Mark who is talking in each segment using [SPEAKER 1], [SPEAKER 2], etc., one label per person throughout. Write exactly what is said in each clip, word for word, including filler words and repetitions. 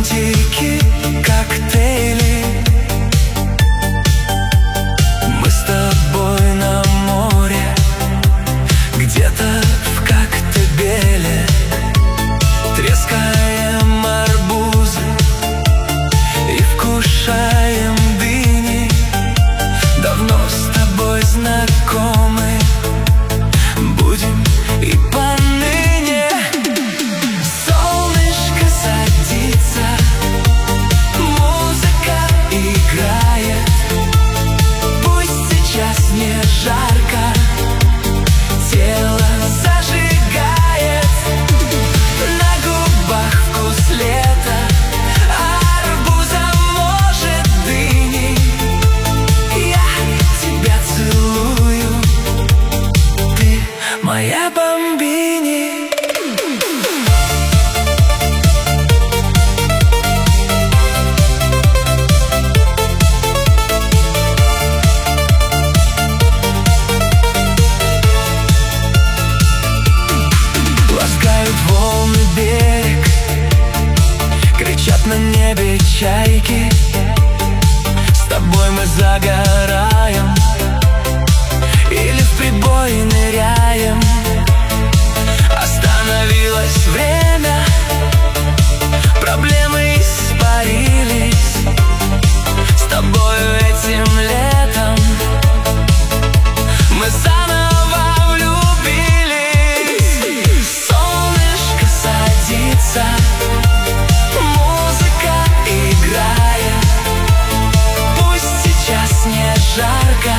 [SPEAKER 1] зонтики, коктейли. Мы с тобой на море, где-то в Коктебеле. Трескаем арбузы и вкушаем дыни. Давно с тобой знакомы, будем и поныне. Солнышко садится, музыка играет. Пусть сейчас не жарко, тело зажигает. На губах вкус лета, арбуза, может, дыни. Я тебя целую, ты моя бомбини. Ласкают волны берег, кричат на небе чайки. С тобой мы загораем или в прибой ныряем. Остановилось время, проблемы испарились. С тобою этим летом мы заново влюбились. Солнышко садится, музыка играет. Пусть сейчас не жарко,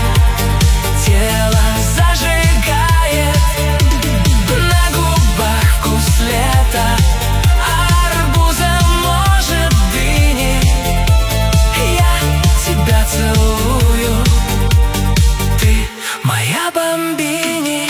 [SPEAKER 1] тело зажигает. На губах вкус лета, арбуза, может, дыни. Я тебя целую, ты моя бомбини.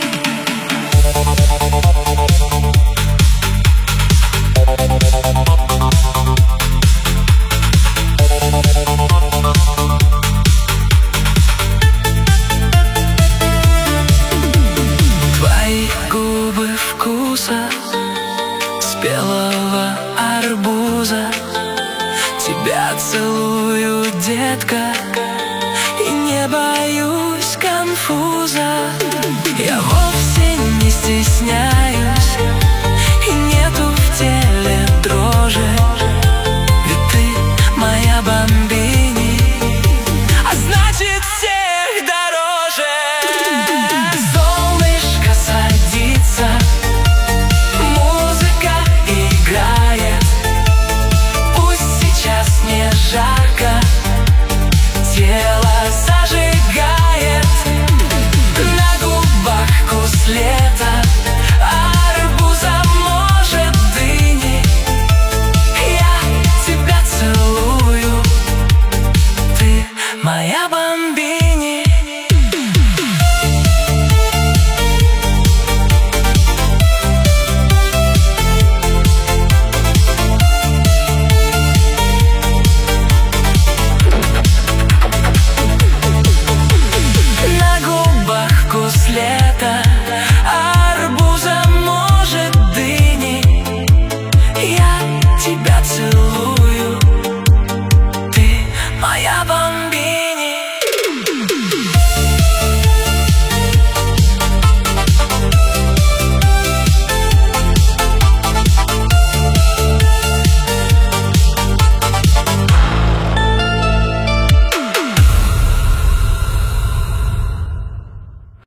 [SPEAKER 1] Твои губы вкуса спелого арбуза. Тебя целую, детка, и не боюсь конфуза. Я вовсе не стесняюсь